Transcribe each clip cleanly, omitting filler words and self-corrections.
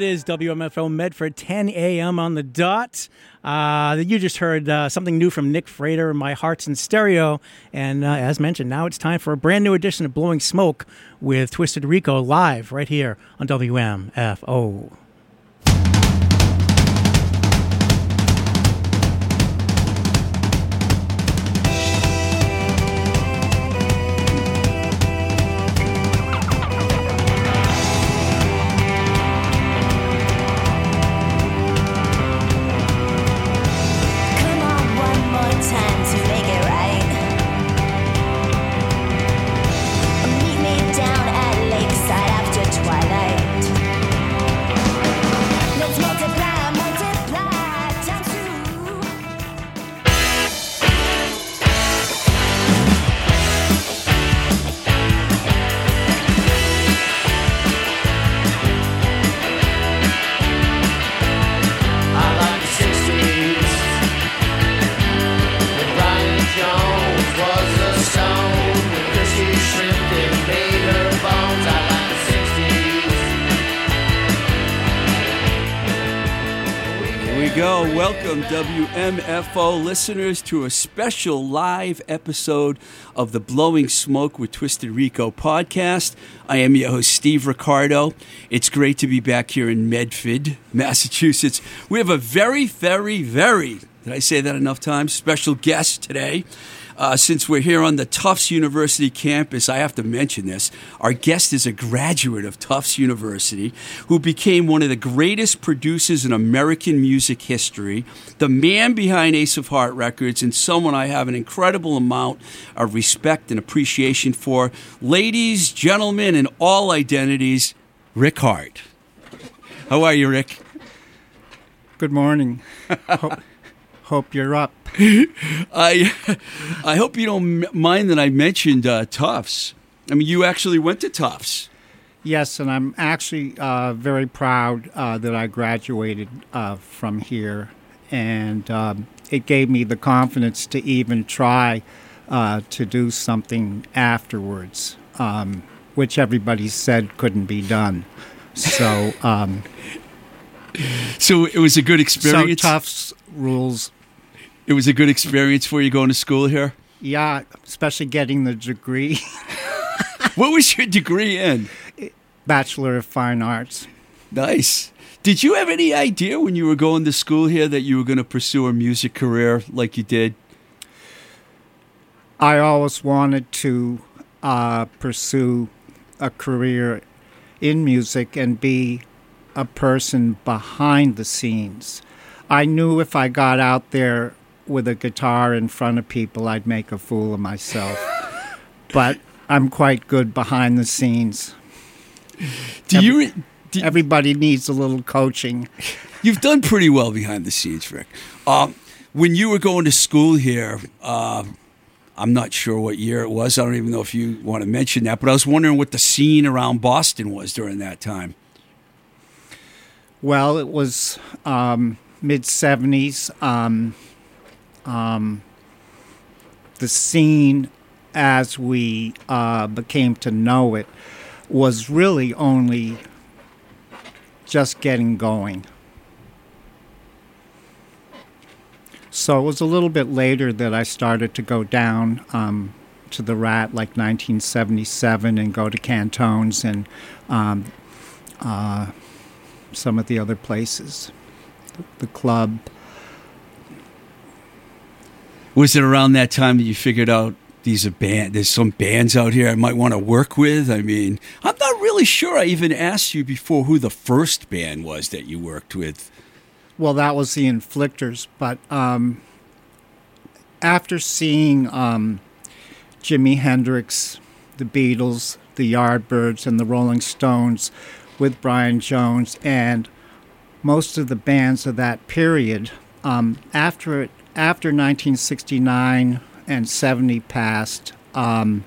It is WMFO Medford, 10 a.m. on the dot. You just heard something new from Nick Frater, My Heart's in Stereo. And as mentioned, now it's time for a brand new edition of Blowing Smoke with Twisted Rico live right here on WMFO. Welcome, WMFO listeners, to a special live episode of the Blowing Smoke with Twisted Rico podcast. I am your host, Steve Ricardo. It's great to be back here in Medford, Massachusetts. We have a very, did I say that enough times, special guest today. Since we're here on the Tufts University campus, I have to mention this. Our guest is a graduate of Tufts University who became one of the greatest producers in American music history, the man behind Ace of Heart Records, and someone I have an incredible amount of respect and appreciation for. Ladies, gentlemen, and all identities, Rick Hart. How are you, Rick? Good morning. Hope you're up. I hope you don't mind that I mentioned Tufts. I mean, you actually went to Tufts. Yes, and I'm actually very proud that I graduated from here. And it gave me the confidence to even try to do something afterwards, which everybody said couldn't be done. So, so it was a good experience? So Tufts rules. It was a good experience for you going to school here? Yeah, especially getting the degree. What was your degree in? Bachelor of Fine Arts. Nice. Did you have any idea when you were going to school here that you were going to pursue a music career like you did? I always wanted to pursue a career in music and be a person behind the scenes. I knew if I got out there with a guitar in front of people, I'd make a fool of myself. But I'm quite good behind the scenes. Everybody needs a little coaching. You've done pretty well behind the scenes, Rick. When you were going to school here, I'm not sure what year it was. I don't even know if you want to mention that, but I was wondering what the scene around Boston was during that time. Well, it was mid-'70s. The scene as we became to know it was really only just getting going. So it was a little bit later that I started to go down to the Rat, like 1977, and go to Cantones and some of the other places, the club. Was it around that time that you figured out there's some bands out here I might want to work with? I mean, I'm not really sure I even asked you before who the first band was that you worked with. Well, that was the Inflictors, but after seeing Jimi Hendrix, the Beatles, the Yardbirds, and the Rolling Stones with Brian Jones, and most of the bands of that period, after 1969 and 70 passed, I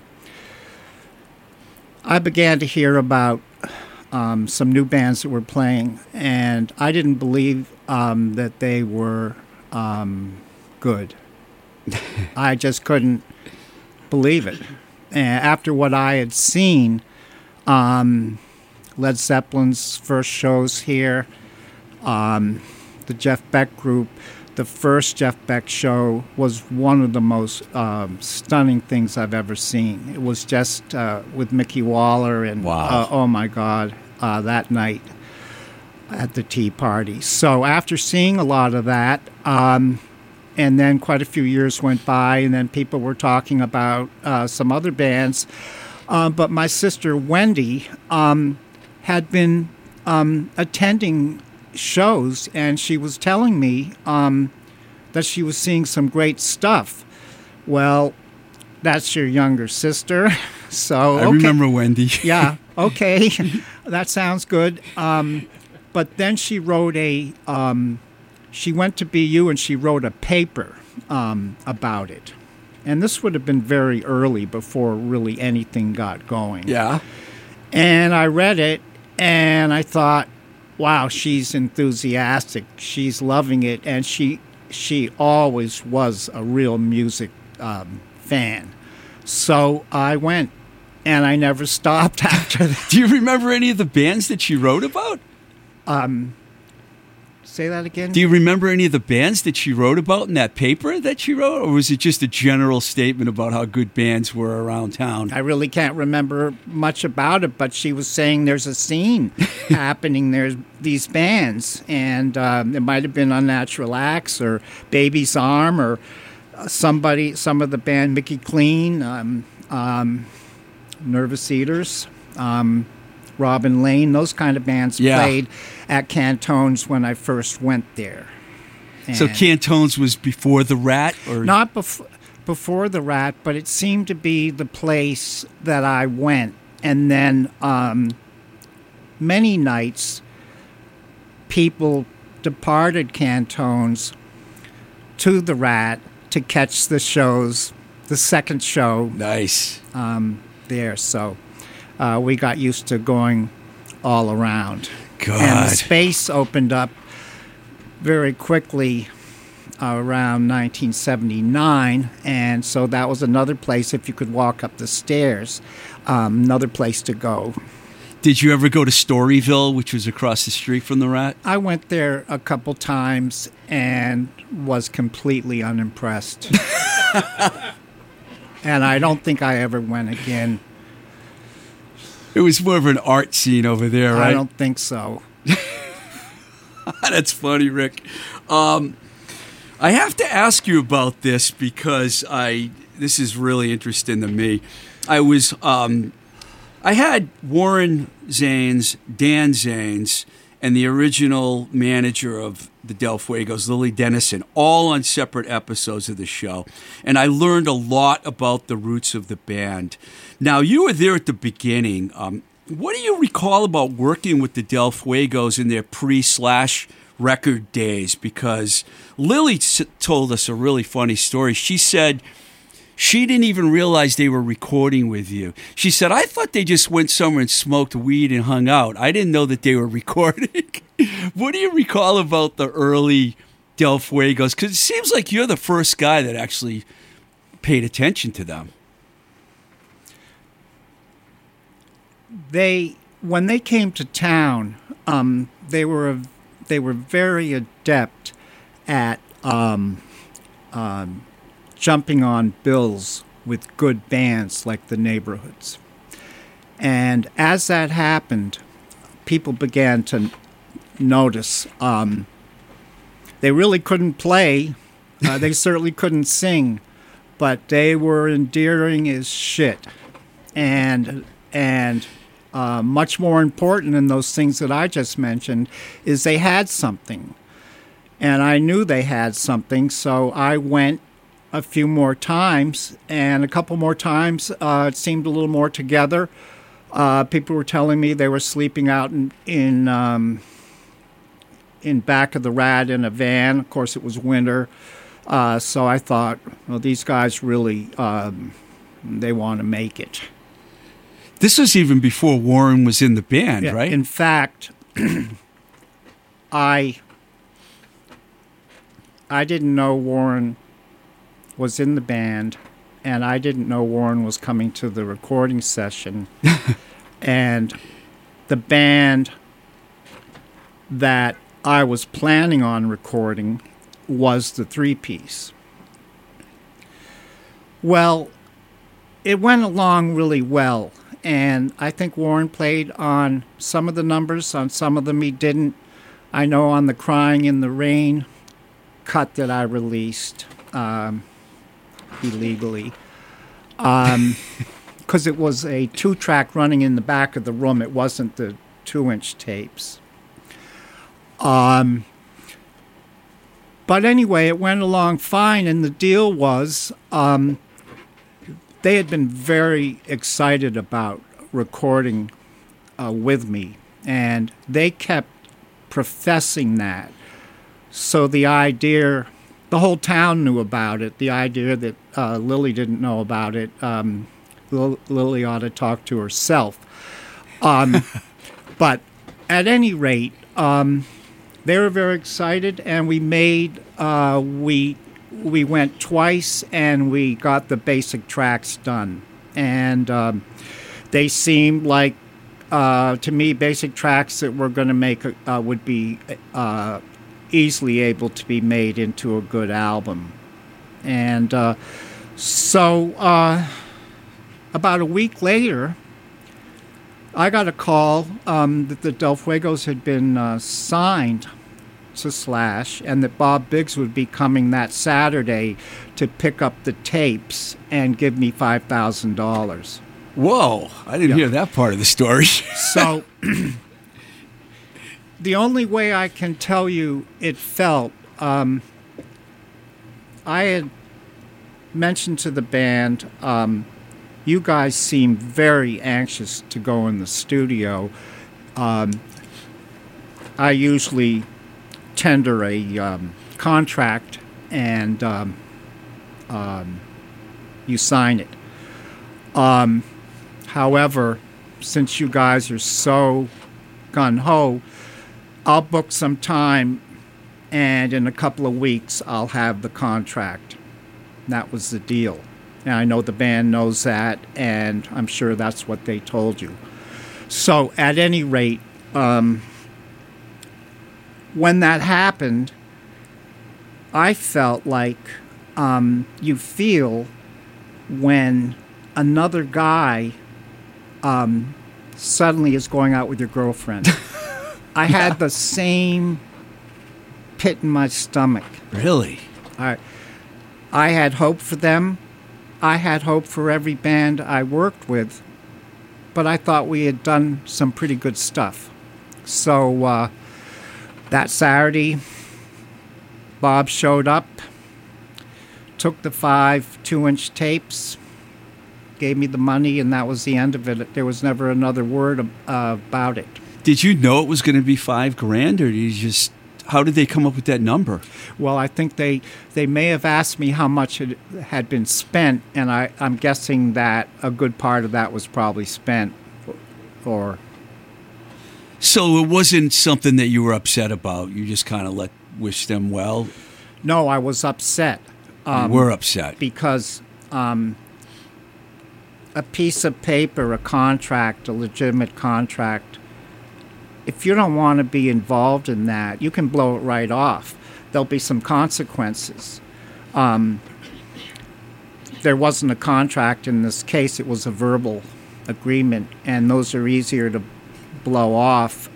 began to hear about some new bands that were playing, and I didn't believe that they were good. I just couldn't believe it. And after what I had seen, Led Zeppelin's first shows here. The Jeff Beck group, the first Jeff Beck show was one of the most stunning things I've ever seen. It was just with Mickey Waller and, wow. Oh my God, that night at the Tea Party. So after seeing a lot of that, and then quite a few years went by, and then people were talking about some other bands. But my sister Wendy had been attending shows, and she was telling me that she was seeing some great stuff. Well, that's your younger sister, so I remember Wendy. Yeah, okay, that sounds good. But then she wrote she went to BU and she wrote a paper about it. And this would have been very early before really anything got going. Yeah. And I read it and I thought, wow, she's enthusiastic. She's loving it. And she always was a real music fan. So I went and I never stopped after that. Do you remember any of the bands that she wrote about? Say that again? Do you remember any of the bands that she wrote about in that paper that she wrote? Or was it just a general statement about how good bands were around town? I really can't remember much about it, but she was saying there's a scene happening. There's these bands, and it might have been Unnatural Acts or Baby's Arm or some of the band, Mickey Clean, Nervous Eaters, Robin Lane, those kind of bands played at Cantones when I first went there. And so Cantones was before the Rat? Or not before the Rat, but it seemed to be the place that I went. And then many nights, people departed Cantones to the Rat to catch the shows, the second show. Nice. There, so we got used to going all around. God. And the space opened up very quickly around 1979, and so that was another place, if you could walk up the stairs, another place to go. Did you ever go to Storyville, which was across the street from the Rat? I went there a couple times and was completely unimpressed. And I don't think I ever went again. It was more of an art scene over there, right? I don't think so. That's funny, Rick. I have to ask you about this because this is really interesting to me. I had Warren Zanes, Dan Zanes, and the original manager of the Del Fuegos, Lily Dennison, all on separate episodes of the show. And I learned a lot about the roots of the band. Now, you were there at the beginning. What do you recall about working with the Del Fuegos in their pre/record days? Because Lily told us a really funny story. She said she didn't even realize they were recording with you. She said, I thought they just went somewhere and smoked weed and hung out. I didn't know that they were recording. What do you recall about the early Del Fuegos? Because it seems like you're the first guy that actually paid attention to them. When they came to town, they were very adept at jumping on bills with good bands like the Neighborhoods. And as that happened, people began to notice. They really couldn't play. They certainly couldn't sing, but they were endearing as shit. And much more important than those things that I just mentioned is they had something. And I knew they had something, so I went a few more times, and a couple more times it seemed a little more together. People were telling me they were sleeping out in back of the Rat in a van. Of course, it was winter, so I thought, well, these guys really they want to make it. This was even before Warren was in the band, right? In fact, I didn't know Warren was in the band, and I didn't know Warren was coming to the recording session. And the band that I was planning on recording was the three-piece. Well, it went along really well, and I think Warren played on some of the numbers. On some of them he didn't. I know on the Crying in the Rain cut that I released illegally, because it was a 2-track running in the back of the room. It wasn't the 2-inch tapes. But anyway, it went along fine, and the deal was they had been very excited about recording with me, and they kept professing that. So the idea, the whole town knew about it, the idea that Lily didn't know about it, Lily ought to talk to herself. But at any rate, they were very excited, and we made, we went twice, and we got the basic tracks done. And they seemed like, to me, basic tracks that we're going to make would be easily able to be made into a good album. And so about a week later, I got a call that the Del Fuegos had been signed to Slash, and that Bob Biggs would be coming that Saturday to pick up the tapes and give me $5,000. Whoa, I didn't hear that part of the story. So the only way I can tell you it felt, I had mentioned to the band, you guys seem very anxious to go in the studio. I usually tender a contract, and you sign it. However, since you guys are so gung-ho, I'll book some time, and in a couple of weeks, I'll have the contract. That was the deal. And I know the band knows that, and I'm sure that's what they told you. So at any rate, when that happened, I felt like you feel when another guy suddenly is going out with your girlfriend. I had the same pit in my stomach. Really? I had hope for them. I had hope for every band I worked with, but I thought we had done some pretty good stuff. So that Saturday, Bob showed up, took the 5 2-inch tapes, gave me the money, and that was the end of it. There was never another word about it. Did you know it was going to be $5,000, or did you just? How did they come up with that number? Well, I think they may have asked me how much it had been spent, and I'm guessing that a good part of that was probably spent. Or so it wasn't something that you were upset about. You just kind of wish them well. No, I was upset. You were upset because a piece of paper, a contract, a legitimate contract, if you don't want to be involved in that, you can blow it right off. There'll be some consequences. There wasn't a contract in this case. It was a verbal agreement, and those are easier to blow off.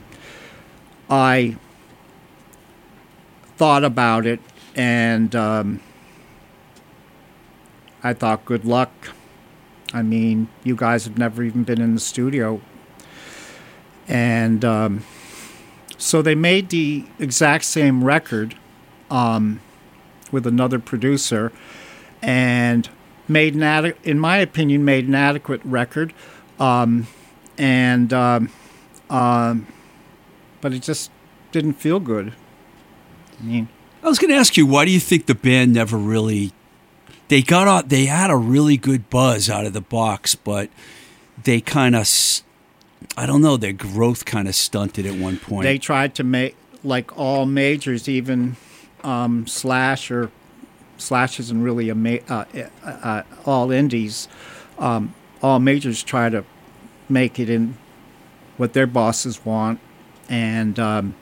I thought about it, and I thought, good luck. I mean, you guys have never even been in the studio. And so they made the exact same record with another producer, and made in my opinion, made an adequate record. But it just didn't feel good. I mean, I was going to ask you, why do you think the band never really? They had a really good buzz out of the box, but they kind of. I don't know, their growth kind of stunted at one point. They tried to make, like all majors, even Slash isn't really all indies. All majors try to make it in what their bosses want. And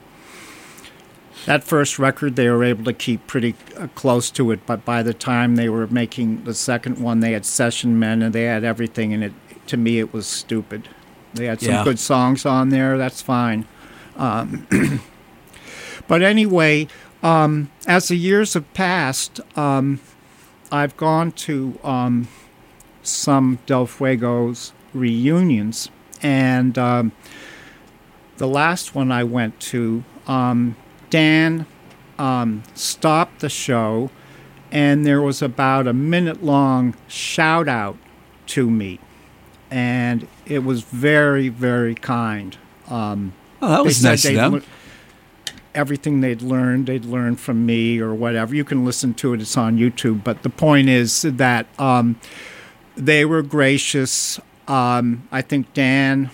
that first record, they were able to keep pretty close to it. But by the time they were making the second one, they had session men and they had everything. And to me, it was stupid. They had some good songs on there. That's fine. But anyway, as the years have passed, I've gone to some Del Fuego's reunions. And the last one I went to, Dan stopped the show, and there was about a minute-long shout-out to me. And it was very, very kind. That was nice of them. Everything they'd learned from me or whatever. You can listen to it. It's on YouTube. But the point is that they were gracious. I think Dan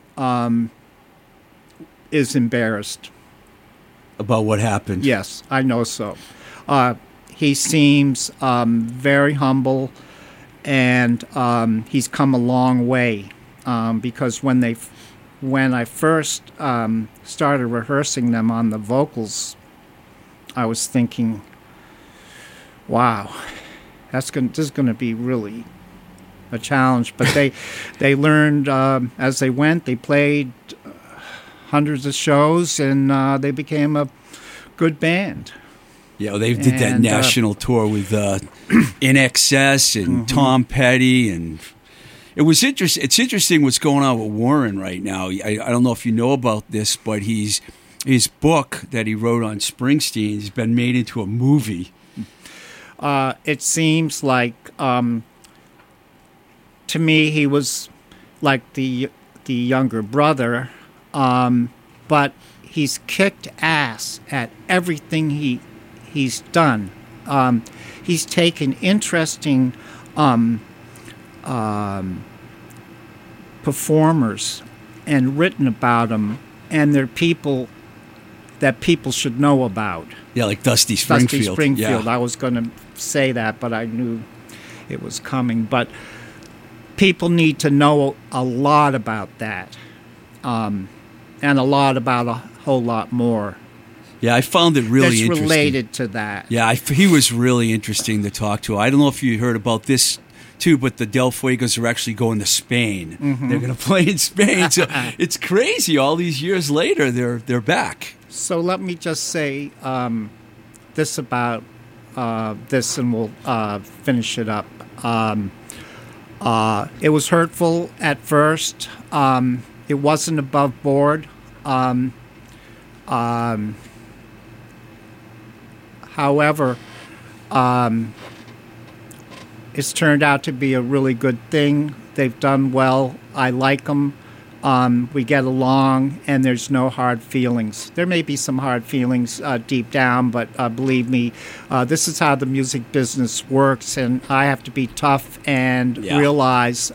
is embarrassed. About what happened? Yes, I know so. He seems very humble, and he's come a long way. Because when I first started rehearsing them on the vocals, I was thinking, wow, this is going to be really a challenge. But they learned as they went. They played hundreds of shows, and they became a good band. Yeah, they did that national tour with In Excess and Tom Petty, and it was interesting. It's interesting what's going on with Warren right now. I don't know if you know about this, but his book that he wrote on Springsteen has been made into a movie. It seems like, to me, he was like the younger brother, but he's kicked ass at everything he's done. He's taken interesting performers and written about them, and they're people that people should know about. Yeah, like Dusty Springfield. Dusty Springfield. Yeah. I was going to say that, but I knew it was coming. But people need to know a lot about that, and a lot about a whole lot more. Yeah, I found it really interesting. That's related to that. Yeah, he was really interesting to talk to. I don't know if you heard about this too, but the Del Fuegos are actually going to Spain. Mm-hmm. They're going to play in Spain. So it's crazy. All these years later, they're back. So let me just say this about this, and we'll finish it up. It was hurtful at first. It wasn't above board. However, it's turned out to be a really good thing. They've done well. I like them. We get along, and there's no hard feelings. There may be some hard feelings deep down, but believe me, this is how the music business works, and I have to be tough and realize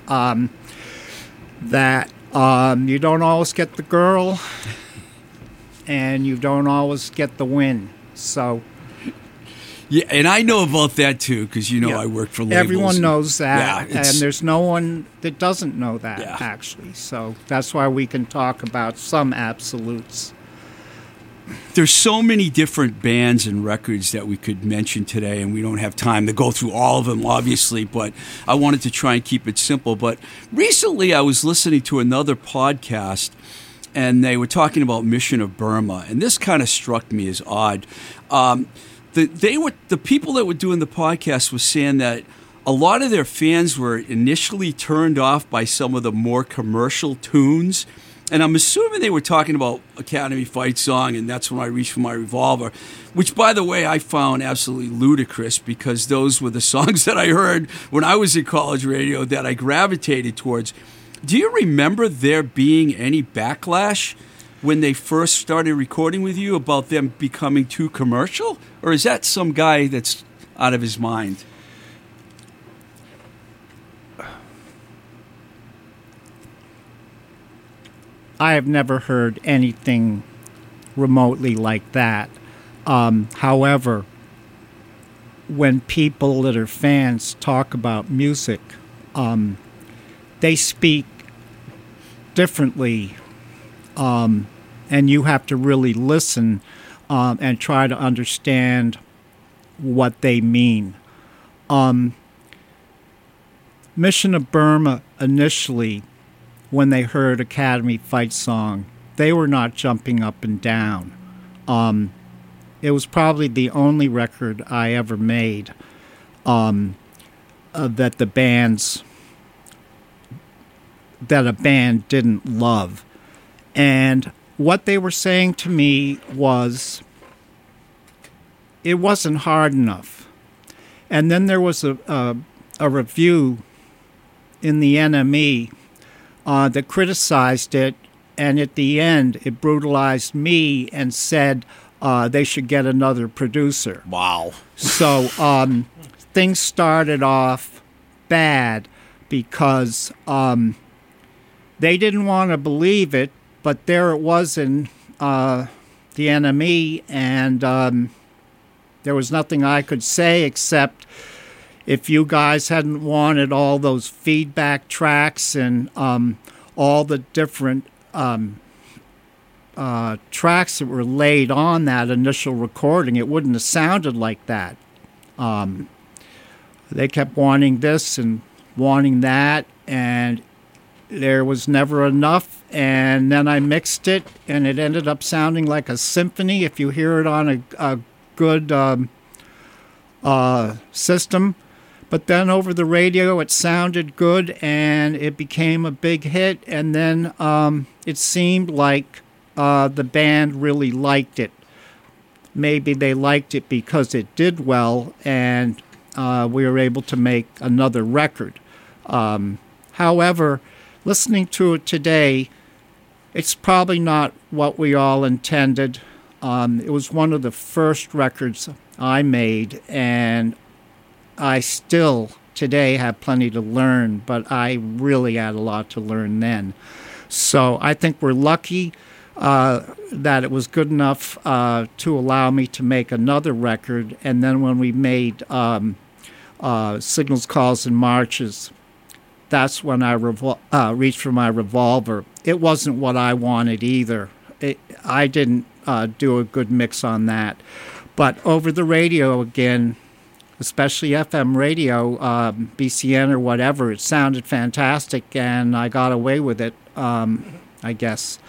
that you don't always get the girl, and you don't always get the win. So... Yeah, and I know about that, too, because, I work for labels. Everyone knows that, and there's no one that doesn't know that, actually. So that's why we can talk about some absolutes. There's so many different bands and records that we could mention today, and we don't have time to go through all of them, obviously, but I wanted to try and keep it simple. But recently I was listening to another podcast, and they were talking about Mission of Burma, and this kind of struck me as odd. The people that were doing the podcast were saying that a lot of their fans were initially turned off by some of the more commercial tunes. And I'm assuming they were talking about Academy Fight Song and That's When I Reach for My Revolver, which, by the way, I found absolutely ludicrous because those were the songs that I heard when I was in college radio that I gravitated towards. Do you remember there being any backlash when they first started recording with you about them becoming too commercial? Or is that some guy that's out of his mind? I have never heard anything remotely like that. However, when people that are fans talk about music, they speak differently and you have to really listen and try to understand what they mean. Mission of Burma initially, when they heard Academy Fight Song, they were not jumping up and down. It was probably the only record I ever made that a band didn't love. And what they were saying to me was, it wasn't hard enough. And then there was a review in the NME that criticized it, and at the end it brutalized me and said they should get another producer. Wow. So things started off bad because they didn't want to believe it, but there it was in the NME, and there was nothing I could say except, if you guys hadn't wanted all those feedback tracks and all the different tracks that were laid on that initial recording, it wouldn't have sounded like that. They kept wanting this and wanting that, and there was never enough. And then I mixed it, and it ended up sounding like a symphony if you hear it on a good system. But then over the radio, it sounded good, and it became a big hit. And then it seemed like the band really liked it. Maybe they liked it because it did well, and we were able to make another record. However, listening to it today, it's probably not what we all intended. It was one of the first records I made, and I still today have plenty to learn, but I really had a lot to learn then. So I think we're lucky that it was good enough to allow me to make another record. And then when we made Signals, Calls, and Marches, that's when I reached for my revolver. It wasn't what I wanted either. I didn't do a good mix on that. But over the radio again, especially FM radio, BCN or whatever, it sounded fantastic, and I got away with it, I guess.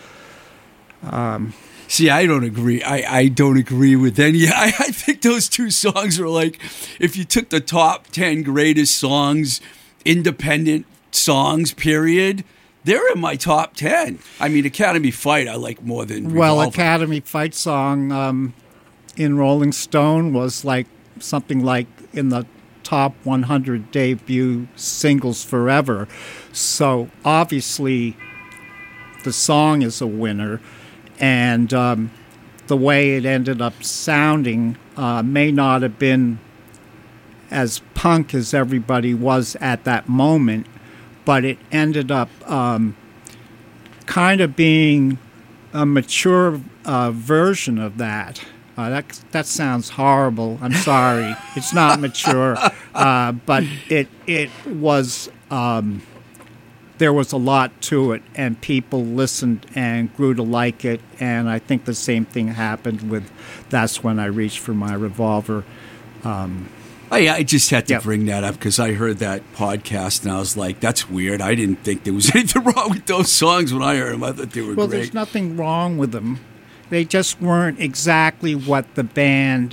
See, I don't agree. I don't agree with any. I think those two songs are like, if you took the top 10 greatest songs, independent songs, period, they're in my top 10. I mean, Academy Fight I like more than Revolver. Well, Academy Fight song in Rolling Stone was like something like in the top 100 debut singles forever. So obviously the song is a winner, and the way it ended up sounding may not have been as punk as everybody was at that moment, but it ended up kind of being a mature version of that. That sounds horrible. I'm sorry. It's not mature, but it was. There was a lot to it, and people listened and grew to like it. And I think the same thing happened with That's When I Reached for My Revolver. I just had to bring that up because I heard that podcast and I was like, that's weird. I didn't think there was anything wrong with those songs when I heard them. I thought they were great. Well, there's nothing wrong with them. They just weren't exactly what the band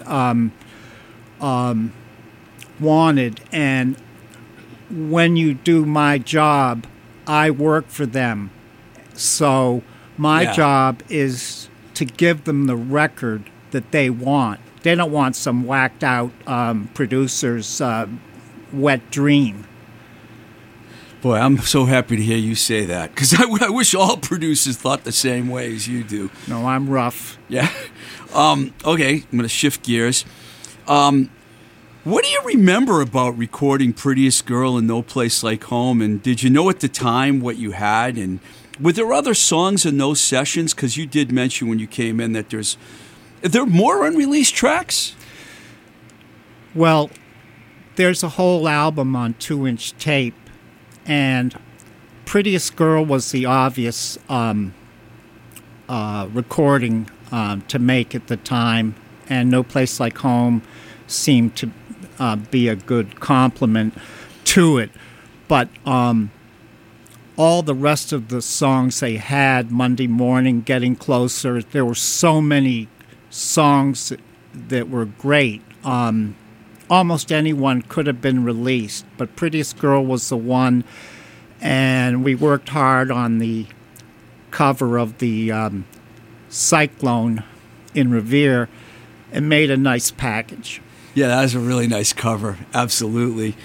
wanted. And when you do my job, I work for them. So my job is to give them the record that they want. They don't want some whacked out producer's wet dream. Boy, I'm so happy to hear you say that, because I wish all producers thought the same way as you do. No, I'm rough. Yeah. Okay, I'm going to shift gears. What do you remember about recording Prettiest Girl and No Place Like Home? And did you know at the time what you had? And were there other songs in those sessions? Because you did mention when you came in that are there more unreleased tracks? Well, there's a whole album on 2-inch tape, and Prettiest Girl was the obvious recording to make at the time, and No Place Like Home seemed to be a good complement to it. But all the rest of the songs they had, Monday Morning, Getting Closer, there were so many songs that were great. Almost anyone could have been released, but Prettiest Girl was the one, and we worked hard on the cover of the Cyclone in Revere and made a nice package. Yeah, that was a really nice cover. Absolutely.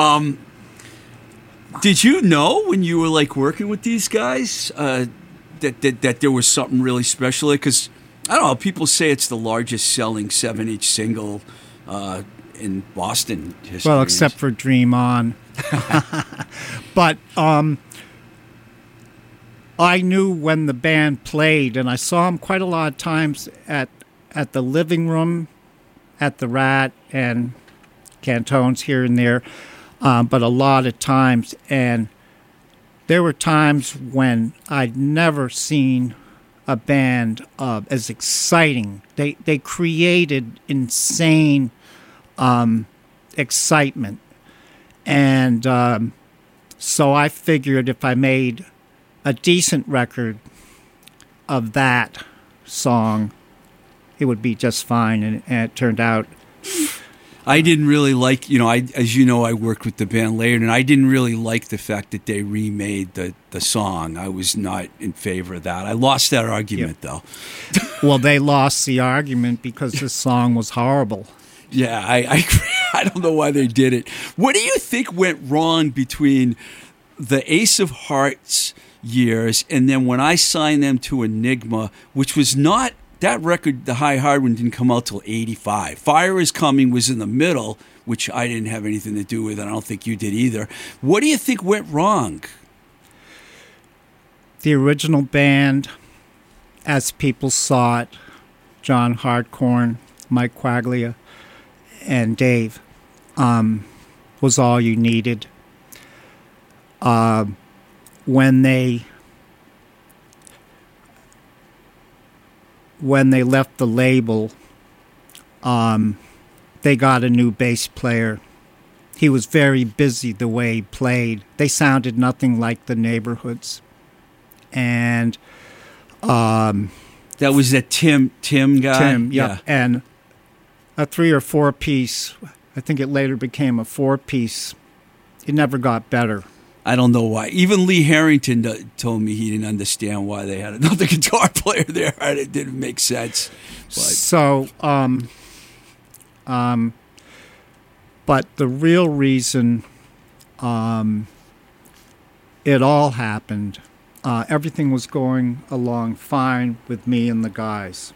Did you know when you were like working with these guys that there was something really special? Because I don't know, people say it's the largest selling 7-inch single in Boston history. Well, except for Dream On. But I knew when the band played, and I saw them quite a lot of times at the Living Room, at the Rat, and Cantones here and there, but a lot of times. And there were times when I'd never seen a band as exciting. They created insane excitement. And so I figured if I made a decent record of that song, it would be just fine. And it turned out. I didn't really like, as you know, I worked with the band later, and I didn't really like the fact that they remade the song. I was not in favor of that. I lost that argument, though. Well, they lost the argument because the song was horrible. Yeah, I don't know why they did it. What do you think went wrong between the Ace of Hearts years and then when I signed them to Enigma, which was not... That record, the High Hard one, didn't come out till 85. Fire Is Coming was in the middle, which I didn't have anything to do with, and I don't think you did either. What do you think went wrong? The original band, as people saw it, John Hartcorn, Mike Quaglia, and Dave, was all you needed. When they left the label, they got a new bass player. He was very busy the way he played. They sounded nothing like the Neighborhoods. And that was that Tim guy? Tim, yeah. And a 3 or 4 piece, I think it later became a 4-piece. It never got better. I don't know why. Even Lee Harrington told me he didn't understand why they had another guitar player there. It didn't make sense. But. So, but the real reason it all happened, everything was going along fine with me and the guys.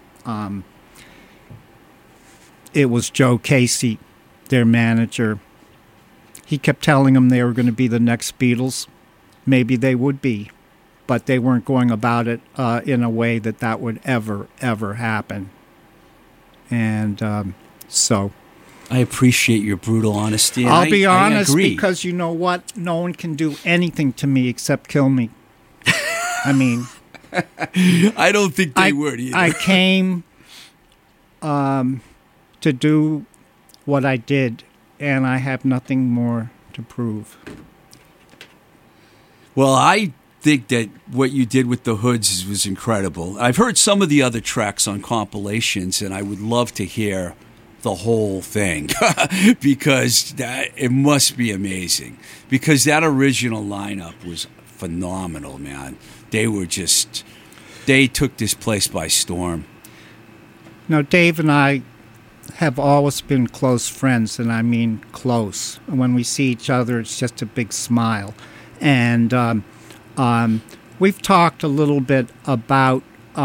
It was Joe Casey, their manager. He kept telling them they were going to be the next Beatles. Maybe they would be, but they weren't going about it in a way that would ever happen. And so... I appreciate your brutal honesty. I'll be honest, because you know what? No one can do anything to me except kill me. I mean... I don't think they would either. I came to do what I did, and I have nothing more to prove. Well, I think that what you did with the Hoods was incredible. I've heard some of the other tracks on compilations, and I would love to hear the whole thing because it must be amazing. Because that original lineup was phenomenal, man. They took this place by storm. Now, Dave and I have always been close friends, and I mean close. When we see each other, it's just a big smile. And we've talked a little bit about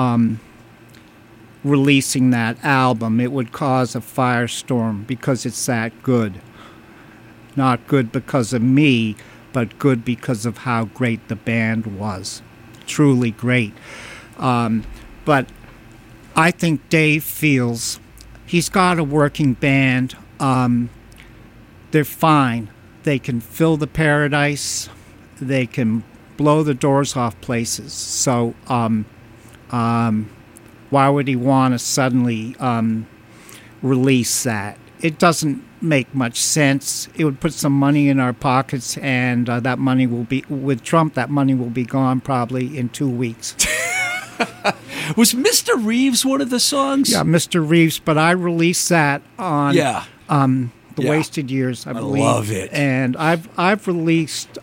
releasing that album. It would cause a firestorm because it's that good. Not good because of me, but good because of how great the band was. Truly great. But I think Dave feels he's got a working band. They're fine. They can fill the Paradise. They can blow the doors off places. So Why would he want to suddenly release that? It doesn't make much sense. It would put some money in our pockets, and that money will be, with Trump, that money will be gone probably in 2 weeks. Was Mr. Reeves one of the songs? Yeah, Mr. Reeves, but I released that on The Wasted Years, I believe. I love it. And I've released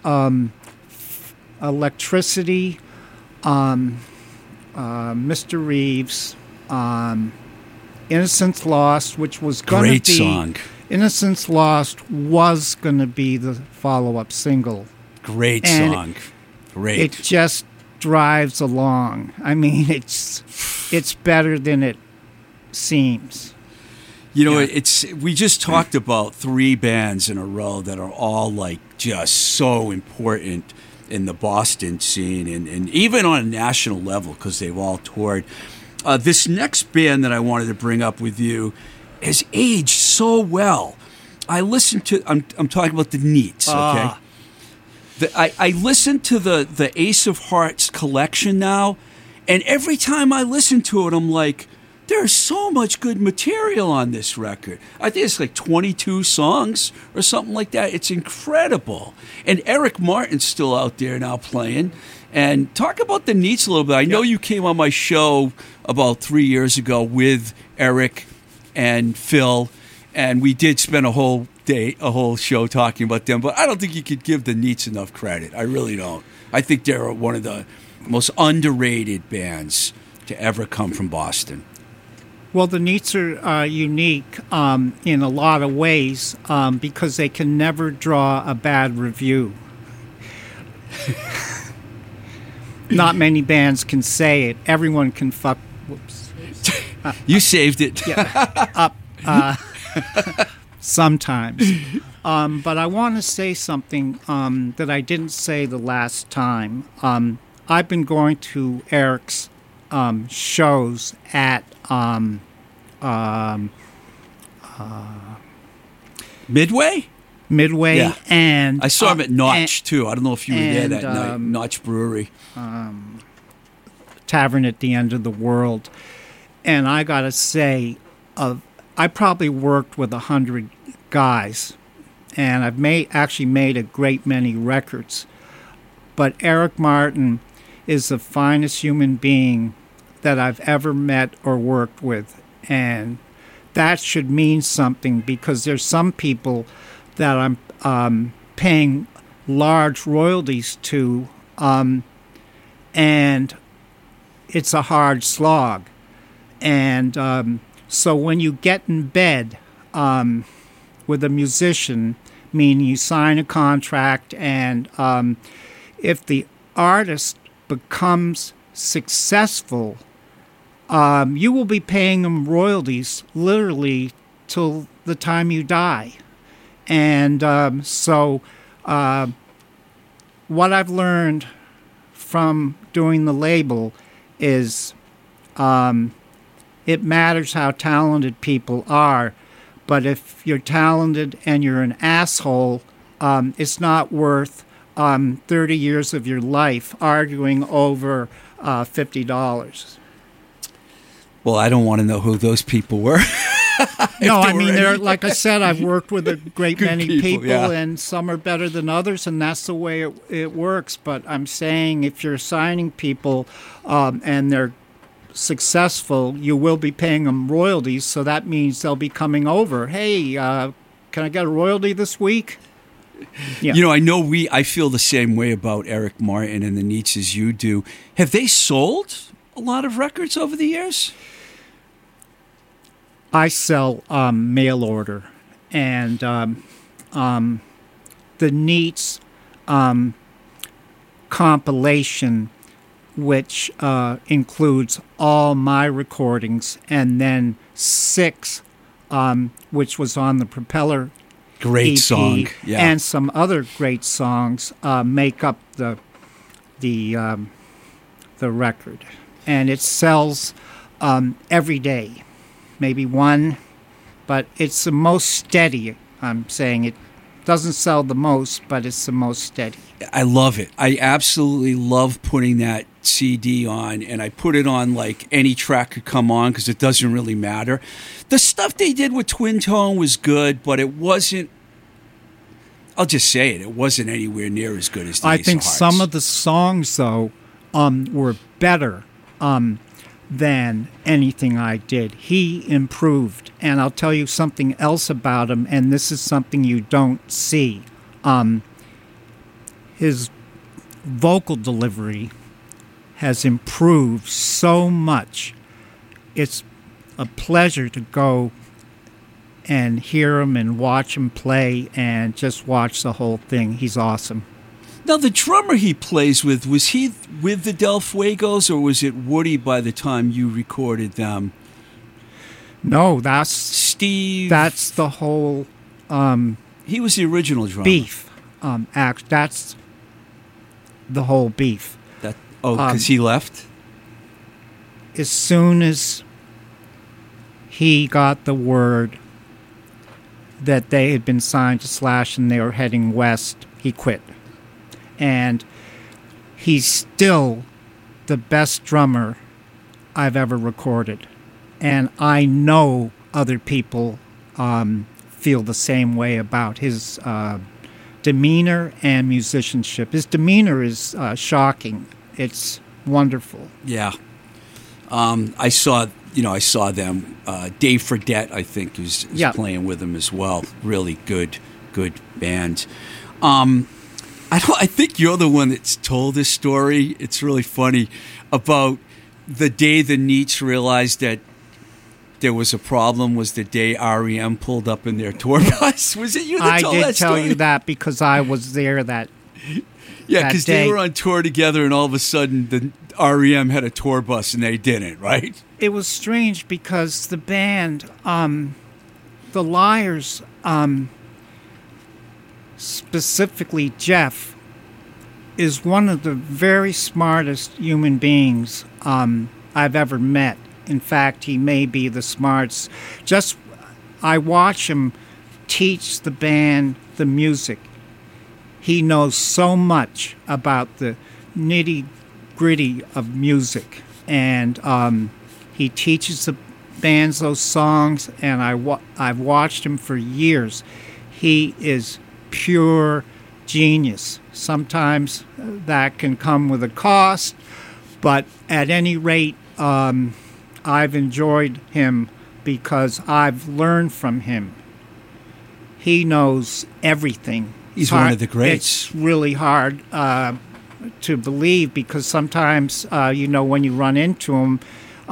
Electricity, Mr. Reeves, Innocence Lost, which was going to be... Great song. Innocence Lost was going to be the follow-up single. Great and song. Great. It just drives along. I mean, it's better than it seems. You know, we just talked about 3 bands in a row that are all like just so important in the Boston scene and even on a national level because they've all toured. This next band that I wanted to bring up with you has aged so well. I listened to, I'm talking about the Neats, okay? I listen to the Ace of Hearts collection now, and every time I listen to it, I'm like, there's so much good material on this record. I think it's like 22 songs or something like that. It's incredible. And Eric Martin's still out there now playing. And talk about the Neats a little bit. I know you came on my show about 3 years ago with Eric and Phil, and we did spend a whole show talking about them, but I don't think you could give the Neats enough credit. I really don't. I think they're one of the most underrated bands to ever come from Boston. Well, the Neats are unique in a lot of ways because they can never draw a bad review. Not many bands can say it. Everyone can fuck. Whoops. You saved it. Yeah. Sometimes. But I want to say something that I didn't say the last time. I've been going to Eric's shows at Midway? Midway, yeah. And I saw him at Notch too. I don't know if you were there that night. Notch Brewery, Tavern at the End of the World. And I gotta say, I probably worked with 100 guys, and I've actually made a great many records. But Eric Martin is the finest human being that I've ever met or worked with, and that should mean something because there's some people that I'm paying large royalties to, and it's a hard slog. And so when you get in bed with a musician, meaning you sign a contract, and if the artist becomes successful, you will be paying them royalties literally till the time you die. And so what I've learned from doing the label is it matters how talented people are, but if you're talented and you're an asshole, it's not worth 30 years of your life arguing over $50. Well, I don't want to know who those people were. No, I mean, like I said, I've worked with a great many people, yeah. And some are better than others, and that's the way it works. But I'm saying if you're signing people and they're successful, you will be paying them royalties, so that means they'll be coming over. Hey, can I get a royalty this week? Yeah. You know, I feel the same way about Eric Martin and the Neats as you do. Have they sold a lot of records over the years? I sell mail order, and the Neats compilation, which includes all my recordings, and then 6, which was on the Propeller great EP, song, yeah. And some other great songs make up the record, and it sells every day. Maybe one, but it's the most steady. I'm saying it Doesn't sell the most, but it's the most steady. I love it. I absolutely love putting that CD on, and I put it on like any track could come on because it doesn't really matter. The stuff they did with Twin Tone was good, but it wasn't. I'll just say it. It wasn't anywhere near as good as the I Ace think of Hearts. some of the songs, though, were better than anything I did. He improved. And I'll tell you something else about him, and this is something you don't see. His vocal delivery has improved so much. It's a pleasure to go and hear him and watch him play and just watch the whole thing. He's awesome. Now, the drummer he plays with, was he with the Del Fuegos, or was it Woody by the time you recorded them? No, that's Steve. That's the whole He was the original drummer. beef. That's the whole beef. Because he left? As soon as he got the word that they had been signed to Slash and they were heading west, he quit. And he's still the best drummer I've ever recorded. And I know other people feel the same way about his demeanor and musicianship. His demeanor is shocking. It's wonderful. Yeah. I saw them. Dave Fredette, I think, is playing with him as well. Really good band. I think you're the one that's told this story. It's really funny about the day the Neats realized that there was a problem was the day REM pulled up in their tour bus. Was it you that told that story? I did tell you that because I was there that Yeah, because they were on tour together and all of a sudden the REM had a tour bus and they didn't, right? It was strange because the band, the Liars, specifically Jeff, is one of the very smartest human beings I've ever met. In fact, he may be the smartest. I watch him teach the band the music. He knows so much about the nitty-gritty of music. And he teaches the bands those songs, and I've watched him for years. He is pure genius. Sometimes that can come with a cost, but at any rate, I've enjoyed him because I've learned from him. He knows everything. He's one of the greats. It's really hard to believe because sometimes, when you run into him,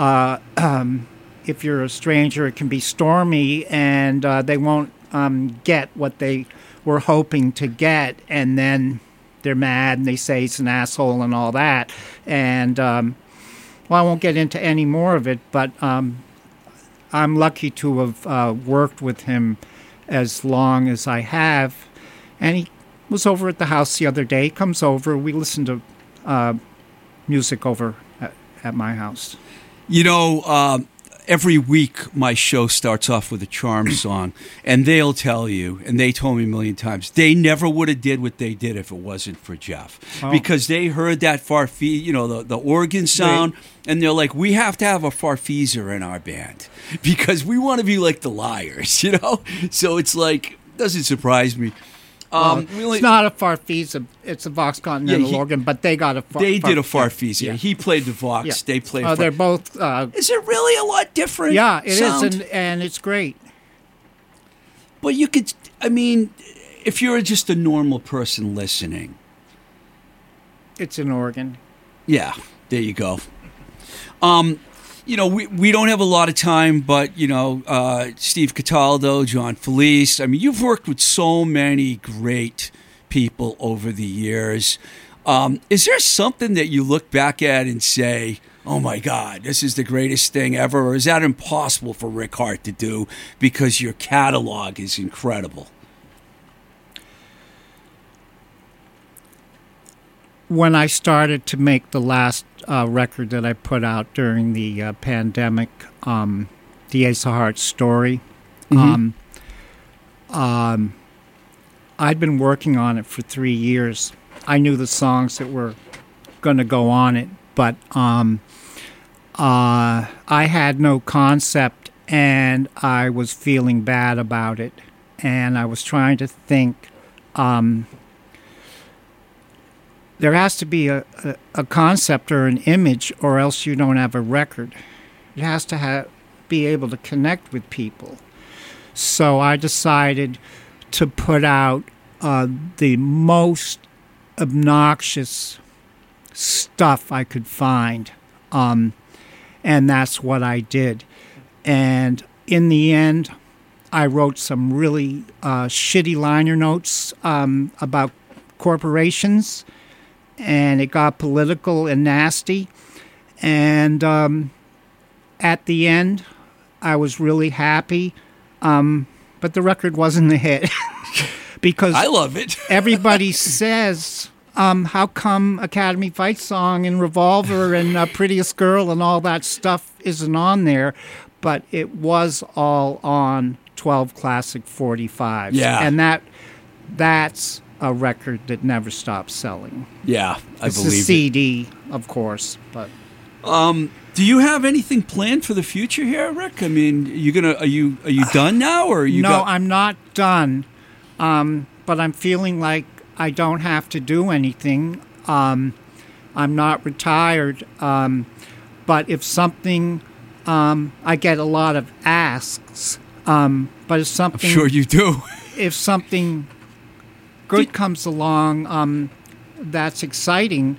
if you're a stranger, it can be stormy and they won't get what they were hoping to get, and then they're mad and they say he's an asshole and all that. And, I won't get into any more of it, but I'm lucky to have worked with him as long as I have. And he was over at the house the other day. He comes over. We listen to music over at my house. Every week my show starts off with a Charm song, and they'll tell you, and they told me a million times, they never would have did what they did if it wasn't for Jeff. Oh. Because they heard that the organ sound, and they're like, we have to have a farfisa in our band because we want to be like the Liars, So it's like, doesn't surprise me. It's not a farfisa; it's a Vox Continental organ, but they got a. They did a farfisa. Yeah. He played the Vox. Yeah. They played. They're both. Is it really a lot different? Yeah, it sound? is, and it's great. But you could, if you're just a normal person listening, it's an organ. Yeah, there you go. We don't have a lot of time, but, Steve Cataldo, John Felice. You've worked with so many great people over the years. Is there something that you look back at and say, oh, my God, this is the greatest thing ever? Or is that impossible for Rick Hart to do because your catalog is incredible? When I started to make the last record that I put out during the pandemic, the Ace of Hearts story, I'd been working on it for 3 years. I knew the songs that were going to go on it, but I had no concept, and I was feeling bad about it. And I was trying to think, there has to be a concept or an image, or else you don't have a record. It has to be able to connect with people. So I decided to put out the most obnoxious stuff I could find, and that's what I did. And in the end, I wrote some really shitty liner notes about corporations, and it got political and nasty. And at the end, I was really happy, but the record wasn't a hit. Because I love it. Everybody says, how come Academy Fight Song and Revolver and Prettiest Girl and all that stuff isn't on there? But it was all on 12 Classic 45s. Yeah. And that's a record that never stops selling. Yeah, I believe it's a CD, of course. But do you have anything planned for the future here, Rick? I mean, are you done now, or No, I'm not done. But I'm feeling like I don't have to do anything. I'm not retired. But if something, I get a lot of asks. But if something, I'm sure you do. If something good comes along, that's exciting.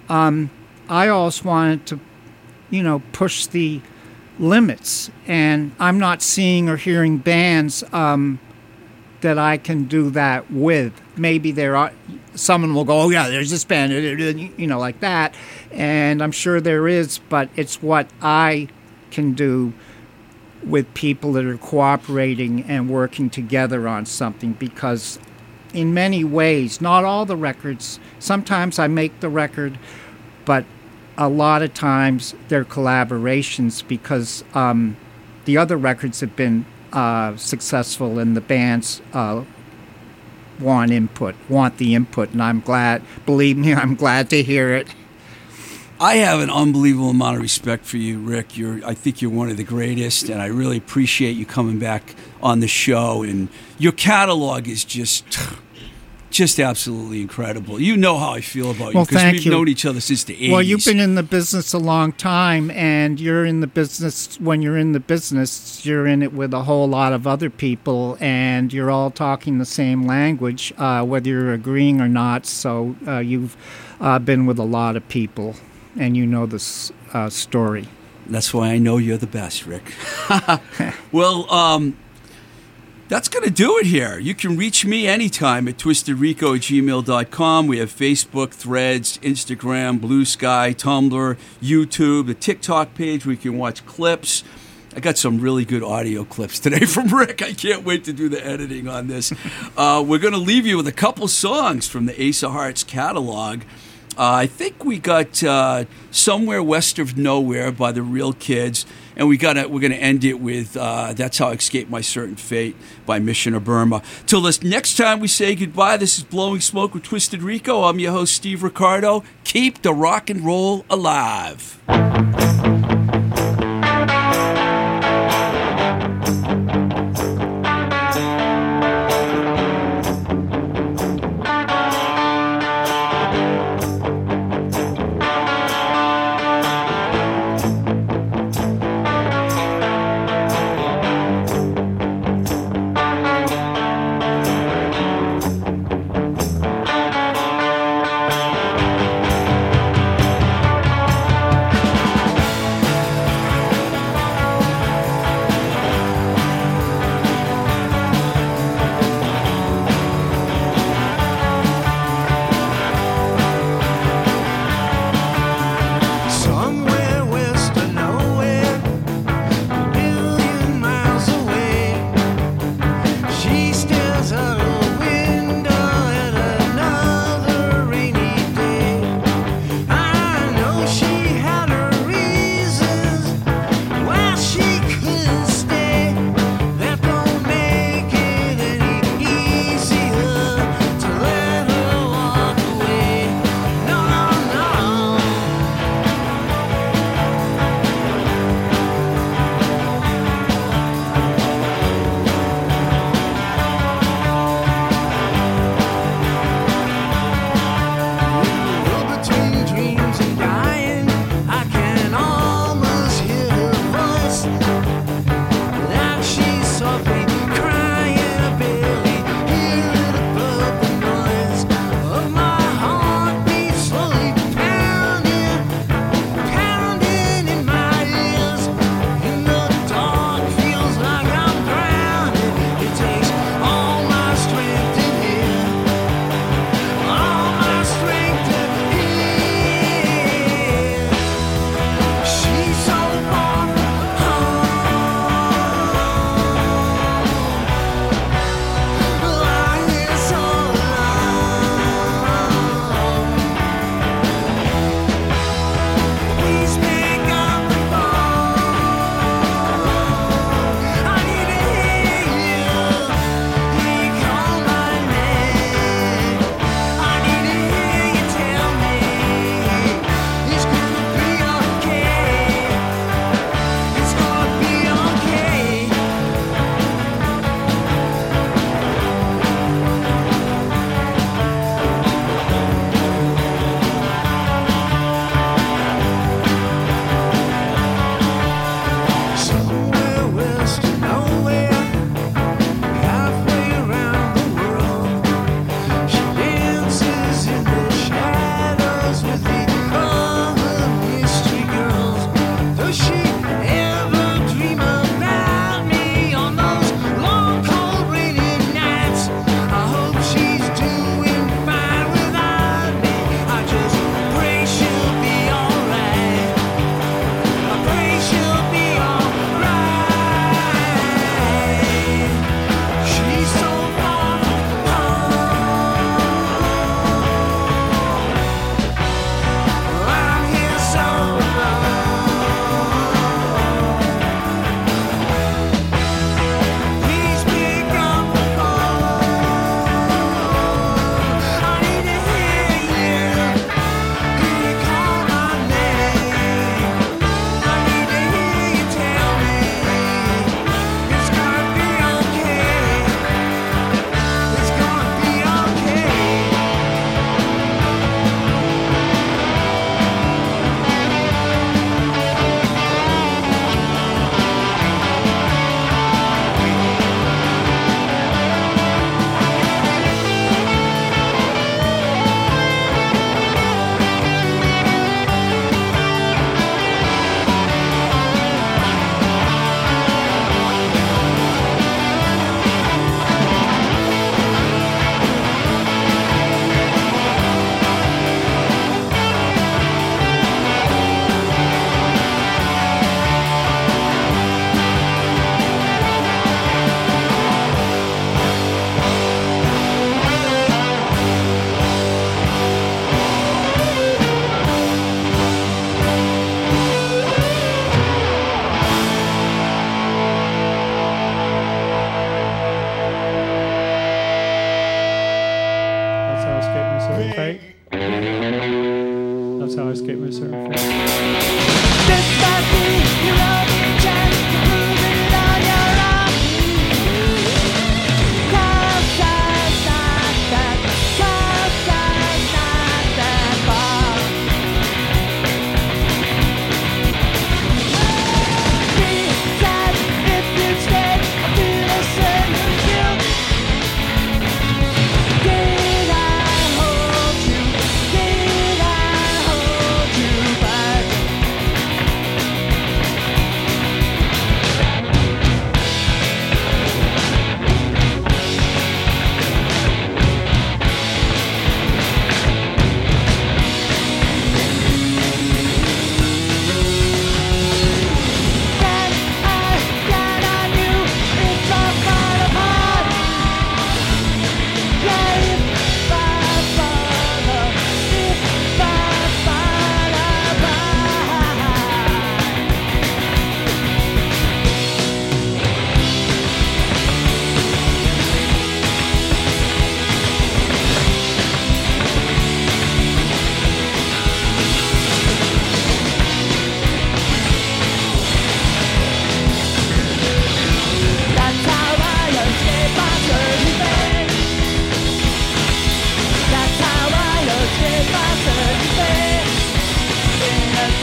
I always wanted to, push the limits, and I'm not seeing or hearing bands that I can do that with. Maybe someone will go, oh yeah, there's this band, like that, and I'm sure there is, but it's what I can do with people that are cooperating and working together on something, because in many ways, not all the records, sometimes I make the record, but a lot of times they're collaborations, because the other records have been successful, and the bands want the input, and I'm glad, believe me, I'm glad to hear it. I have an unbelievable amount of respect for you, Rick. I think you're one of the greatest, and I really appreciate you coming back on the show. And your catalog is just absolutely incredible. You know how I feel about you, because we've known each other since the 80s. Well, you've been in the business a long time, and you're in the business. When you're in the business, you're in it with a whole lot of other people, and you're all talking the same language, whether you're agreeing or not. So you've been with a lot of people, and you know this story. That's why I know you're the best, Rick. Well, that's going to do it here. You can reach me anytime at twistedrico@gmail.com. We have Facebook, Threads, Instagram, Blue Sky, Tumblr, YouTube, the TikTok page where you can watch clips. I got some really good audio clips today from Rick. I can't wait to do the editing on this. We're going to leave you with a couple songs from the Ace of Hearts catalog. I think we got Somewhere West of Nowhere by the Real Kids, and we're gonna end it with That's How I Escaped My Certain Fate by Mission of Burma. Till this next time we say goodbye, this is Blowing Smoke with Twisted Rico. I'm your host, Steve Ricardo. Keep the rock and roll alive.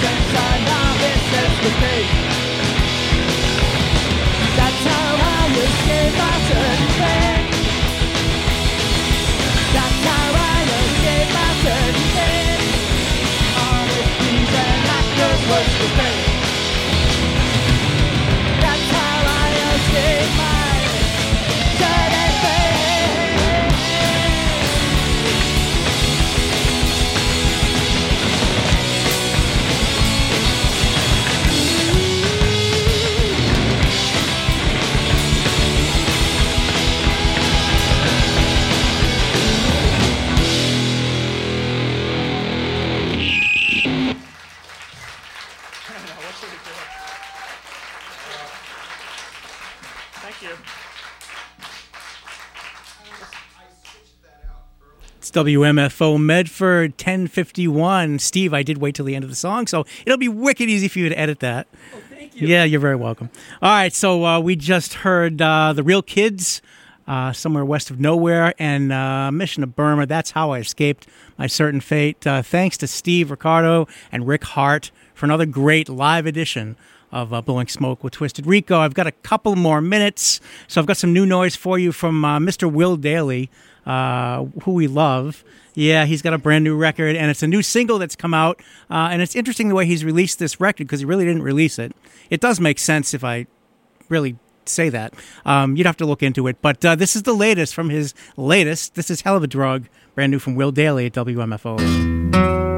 It's WMFO Medford 1051. Steve, I did wait till the end of the song, so it'll be wicked easy for you to edit that. Oh, thank you. Yeah, you're very welcome. All right, so we just heard The Real Kids, Somewhere West of Nowhere, and Mission of Burma. That's How I Escaped My Certain Fate. Thanks to Steve Ricardo and Rick Hart for another great live edition of Blowing Smoke with Twisted Rico. I've got a couple more minutes, so I've got some new noise for you from Mr. Will Daly, who we love. Yeah, he's got a brand new record, and it's a new single that's come out, and it's interesting the way he's released this record, because he really didn't release it. It does make sense if I really say that. You'd have to look into it, but this is the latest from his latest. This is Hell of a Drug, brand new from Will Daly at WMFO.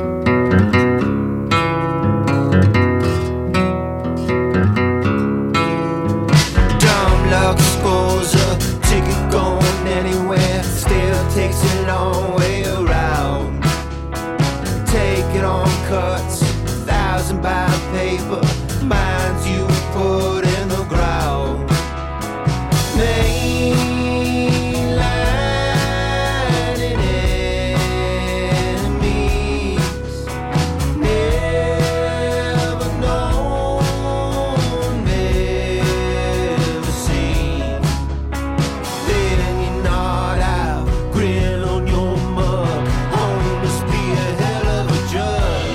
Takes a long way around. Take it on cuts, 1,000 by paper, mines you put in the ground. Mainlining enemies, never known, never seen. Then you're not out. Grin on your mug, home must be a hell of a drug.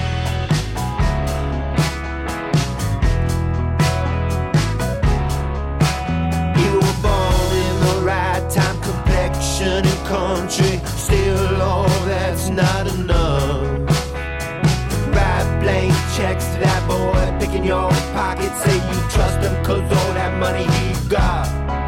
You were born in the right time, complexion and country. Still all that's not enough. Write blank checks to that boy, picking your pocket. Say you trust him cause all that money he got.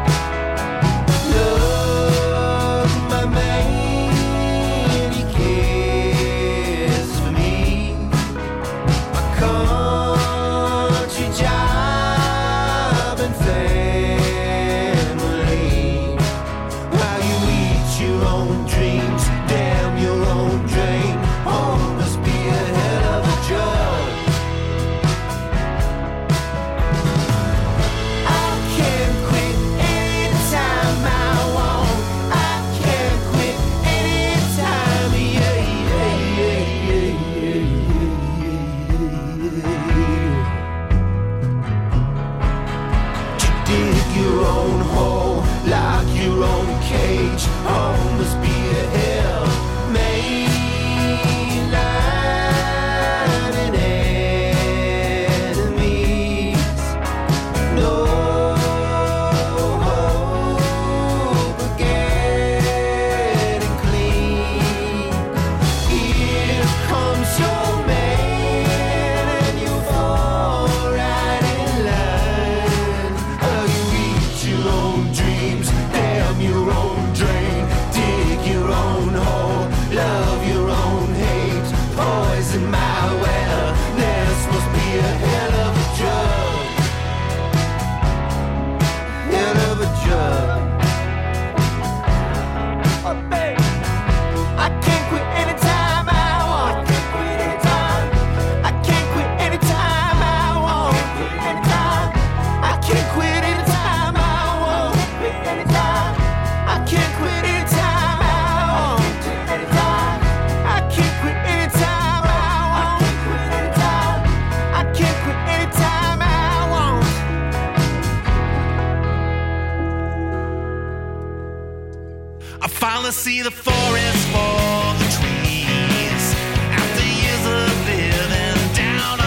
See the forest for the trees after years of living down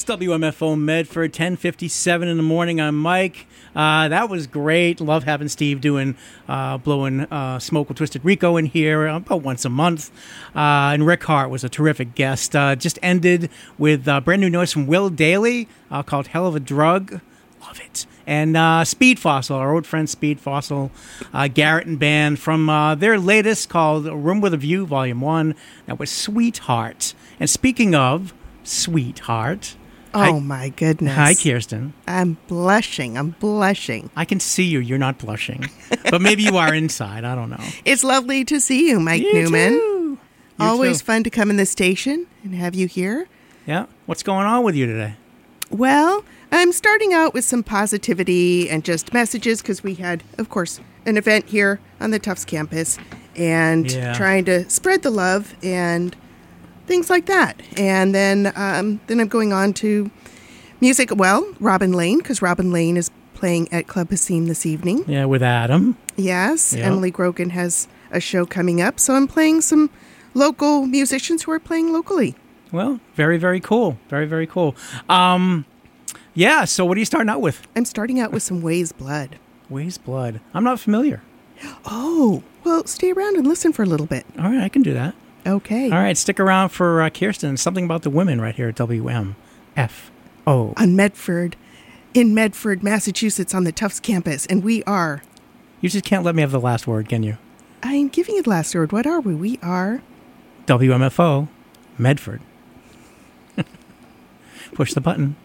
WMFO Medford, 10:57 in the morning. I'm Mike. That was great. Love having Steve blowing smoke with Twisted Rico in here about once a month. And Rick Hart was a terrific guest. Just ended with brand new noise from Will Daly called Hell of a Drug. Love it. And Speed Fossil, our old friend Speed Fossil, Garrett and band from their latest called Room with a View, Volume 1. That was Sweetheart. And speaking of Sweetheart. Oh, my goodness. Hi, Kirsten. I'm blushing. I can see you. You're not blushing. But maybe you are inside. I don't know. It's lovely to see you, Mike You Newman. too. You Always too. fun to come in the station and have you here. Yeah. What's going on with you today? Well, I'm starting out with some positivity and just messages because we had, of course, an event here on the Tufts campus and trying to spread the love and things like that. And then I'm going on to music. Well, Robin Lane, because Robin Lane is playing at Club Hassim this evening. Yeah, with Adam. Yes, Yeah. Emily Grogan has a show coming up. So I'm playing some local musicians who are playing locally. Well, very, very cool. Very, very cool. Yeah, so what are you starting out with? I'm starting out with some Ways Blood. Ways Blood. I'm not familiar. Oh, well, stay around and listen for a little bit. All right, I can do that. Okay. All right, stick around for Kirsten. Something about the women right here at WMFO. On Medford, in Medford, Massachusetts, on the Tufts campus. And we are... You just can't let me have the last word, can you? I'm giving you the last word. What are we? We are... WMFO, Medford. Push the button.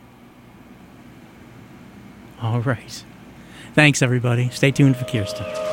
All right. Thanks, everybody. Stay tuned for Kirsten.